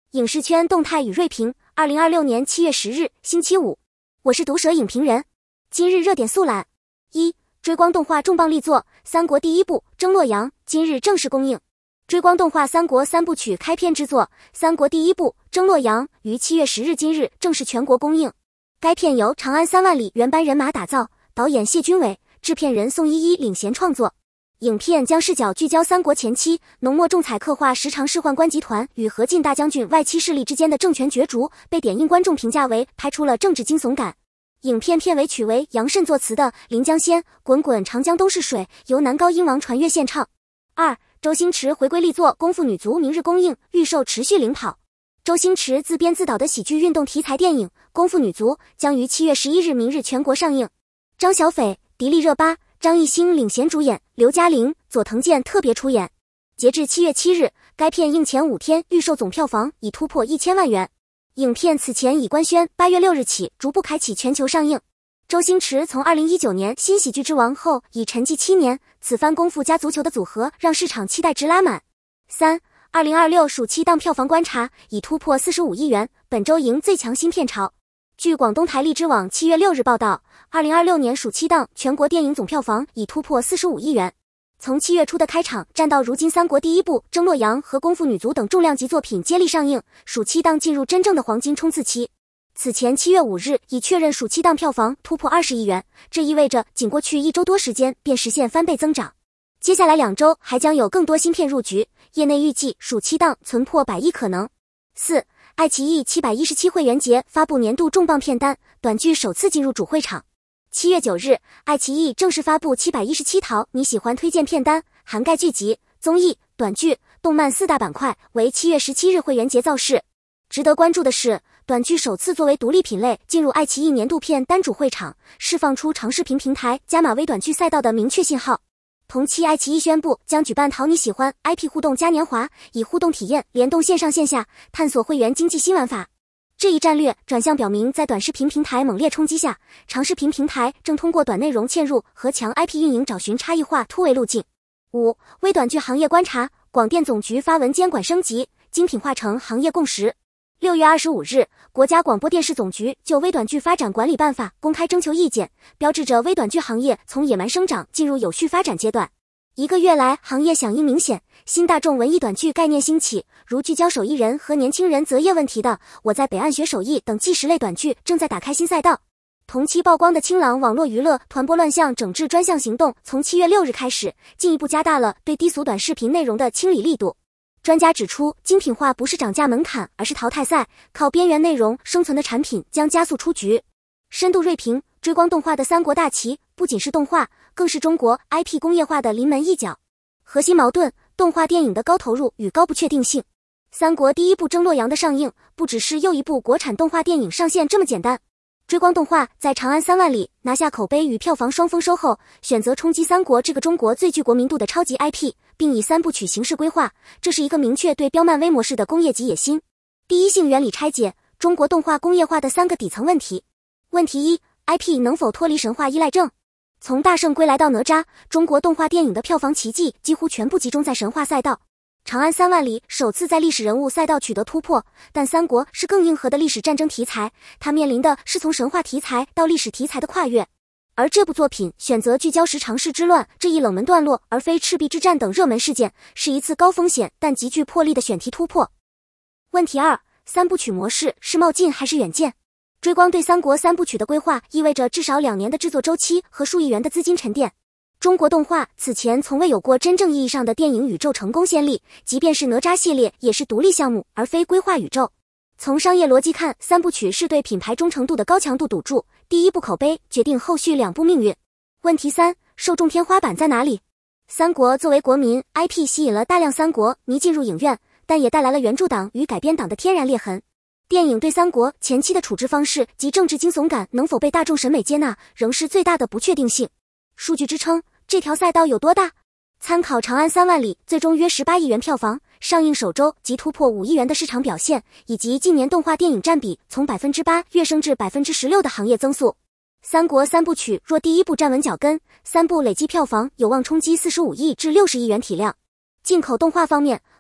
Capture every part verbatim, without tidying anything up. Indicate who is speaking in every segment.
Speaker 1: 影视圈动态与锐评，二零二六年七月十日，星期五，我是毒舌影评人。今日热点速览：一、追光动画重磅力作《三国》第一部《征洛阳》今日正式公映。追光动画《三国》三部曲开篇之作《三国》第一部《征洛阳》于七月十日今日正式全国公映。该片由长安三万里原班人马打造，导演谢军伟，制片人宋一一领衔创作。影片将视角聚焦三国前期，浓墨重彩刻画时常侍宦官集团与何进大将军外戚势力之间的政权角逐，被点映观众评价为拍出了政治惊悚感。影片片尾曲为杨慎作词的《临江仙》，滚滚长江东逝水，由男高音王传乐献唱。二、周星驰回归力作《功夫女足》明日公映，预售持续领跑。周星驰自编自导的喜剧运动题材电影《功夫女足》将于七月十一日明日全国上映。张小斐、迪丽热巴、张艺兴领衔主演，刘嘉玲、佐藤健特别出演。截至七月七日，该片映前五天预售总票房已突破一千万元。影片此前已官宣八月六日起逐步开启全球上映。周星驰从二零一九年新喜剧之王后已沉寂七年，此番功夫加足球的组合让市场期待值拉满。三、二零二六暑期档票房观察已突破四十五亿元，本周迎最强新片潮。据广东台荔枝网七月六日报道，二零二六年暑期档全国电影总票房已突破四十五亿元。从七月初的开场战到如今，三国第一部《征洛阳》和功夫女足等重量级作品接力上映，暑期档进入真正的黄金冲刺期。此前七月五日已确认暑期档票房突破二十亿元，这意味着仅过去一周多时间便实现翻倍增长。接下来两周还将有更多新片入局，业内预计暑期档存破百亿可能。四、爱奇艺七百一十七会员节发布年度重磅片单，短剧首次进入主会场。七月九日，爱奇艺正式发布七百一十七套你喜欢推荐片单，涵盖剧集、综艺、短剧、动漫四大板块，为七月十七日会员节造势。值得关注的是，短剧首次作为独立品类进入爱奇艺年度片单主会场，释放出长视频平台加码微短剧赛道的明确信号。同期，爱奇艺宣布将举办淘你喜欢 I P 互动嘉年华，以互动体验联动线上线下，探索会员经济新玩法。这一战略转向表明，在短视频平台猛烈冲击下，长视频平台正通过短内容嵌入和强 I P 运营找寻差异化突围路径。五、微短剧行业观察，广电总局发文监管升级，精品化成行业共识。六月二十五日，国家广播电视总局就微短剧发展管理办法公开征求意见，标志着微短剧行业从野蛮生长进入有序发展阶段。一个月来，行业响应明显，新大众文艺短剧概念兴起，如聚焦手艺人和年轻人择业问题的《我在北岸学手艺》等纪实类短剧正在打开新赛道。同期曝光的清朗网络娱乐团播乱象整治专项行动从七月六日开始，进一步加大了对低俗短视频内容的清理力度。专家指出，精品化不是涨价门槛，而是淘汰赛，靠边缘内容生存的产品将加速出局。深度锐评，追光动画的三国大旗不仅是动画，更是中国 I P 工业化的临门一脚。核心矛盾，动画电影的高投入与高不确定性。三国第一部《征洛阳》的上映，不只是又一部国产动画电影上线这么简单。追光动画在长安三万里拿下口碑与票房双丰收后，选择冲击三国这个中国最具国民度的超级 I P， 并以三部曲形式规划，这是一个明确对标漫威模式的工业级野心。第一性原理拆解，中国动画工业化的三个底层问题。问题一， I P 能否脱离神话依赖症？从大圣归来到哪吒，中国动画电影的票房奇迹几乎全部集中在神话赛道。长安三万里首次在历史人物赛道取得突破，但三国是更硬核的历史战争题材，它面临的是从神话题材到历史题材的跨越。而这部作品选择聚焦十常侍之乱这一冷门段落，而非赤壁之战等热门事件，是一次高风险但极具魄力的选题突破。问题二，三部曲模式是冒进还是远见？追光对三国三部曲的规划意味着至少两年的制作周期和数亿元的资金沉淀。中国动画此前从未有过真正意义上的电影宇宙成功先例，即便是哪吒系列也是独立项目而非规划宇宙。从商业逻辑看，三部曲是对品牌忠诚度的高强度赌注，第一部口碑决定后续两部命运。问题三，受众天花板在哪里？三国作为国民 I P 吸引了大量三国迷进入影院，但也带来了原著党与改编党的天然裂痕。电影对三国前期的处置方式及政治惊悚感能否被大众审美接纳，仍是最大的不确定性。数据支撑，这条赛道有多大？参考长安三万里最终约十八亿元票房，上映首周即突破五亿元的市场表现，以及近年动画电影占比从 百分之八 跃升至 百分之十六 的行业增速。三国三部曲若第一部站稳脚跟，三部累计票房有望冲击四十五亿至六十亿元体量。进口动画方面，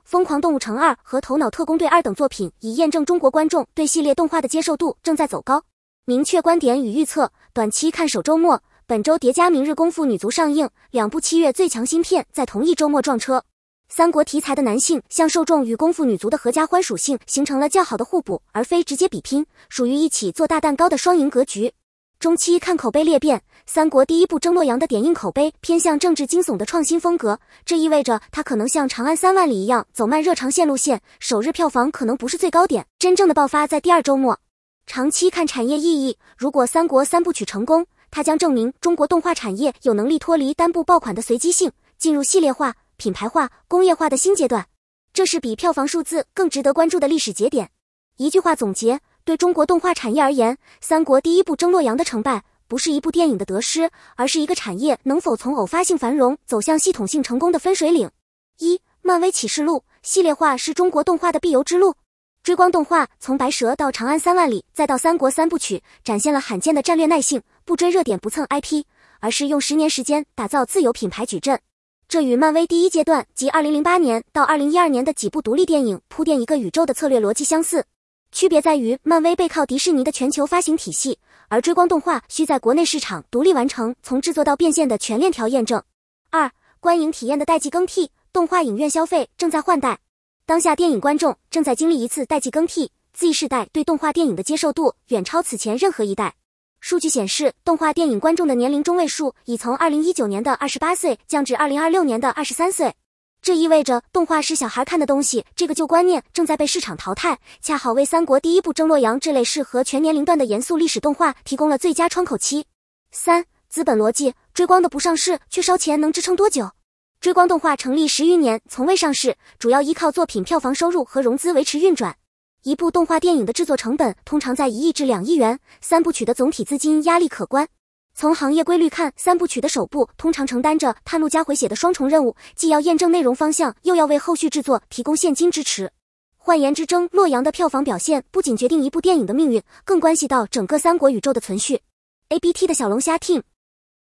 Speaker 1: 疯狂动物城二》和头脑特工队二等作品已验证中国观众对系列动画的接受度正在走高。明确观点与预测，短期看首周末，本周叠加明日功夫女足上映，两部七月最强新片在同一周末撞车。三国题材的男性向受众与功夫女足的合家欢属性形成了较好的互补，而非直接比拼，属于一起做大蛋糕的双赢格局。中期看口碑裂变，三国第一部争洛阳的点映口碑偏向政治惊悚的创新风格，这意味着它可能像长安三万里一样走慢热长线路线，首日票房可能不是最高点，真正的爆发在第二周末。长期看产业意义，如果三国三部曲成功，它将证明中国动画产业有能力脱离单部爆款的随机性，进入系列化、品牌化、工业化的新阶段，这是比票房数字更值得关注的历史节点。一句话总结，对中国动画产业而言，三国第一部争洛阳的成败不是一部电影的得失，而是一个产业能否从偶发性繁荣走向系统性成功的分水岭。一、漫威启示录，系列化是中国动画的必由之路。追光动画从白蛇到长安三万里再到三国三部曲，展现了罕见的战略耐性，不追热点不蹭 I P， 而是用十年时间打造自有品牌矩阵。这与漫威第一阶段即二零零八年到二零一二年的几部独立电影铺垫一个宇宙的策略逻辑相似，区别在于漫威背靠迪士尼的全球发行体系，而追光动画需在国内市场独立完成从制作到变现的全链条验证。二、观影体验的代际更替，动画影院消费正在换代。当下电影观众正在经历一次代际更替 ，Z 世代对动画电影的接受度远超此前任何一代。数据显示，动画电影观众的年龄中位数已从二零一九年的二十八岁降至二零二六年的二十三岁。这意味着动画是小孩看的东西，这个旧观念正在被市场淘汰，恰好为三国第一部争洛阳这类适合全年龄段的严肃历史动画提供了最佳窗口期。三、资本逻辑，追光的不上市却烧钱能支撑多久？追光动画成立十余年，从未上市，主要依靠作品票房收入和融资维持运转。一部动画电影的制作成本通常在一亿至两亿元，三部曲的总体资金压力可观。从行业规律看，三部曲的首部通常承担着探路加回血的双重任务，既要验证内容方向，又要为后续制作提供现金支持。换言之，争洛阳的票房表现不仅决定一部电影的命运，更关系到整个三国宇宙的存续。A B T 的小龙虾 team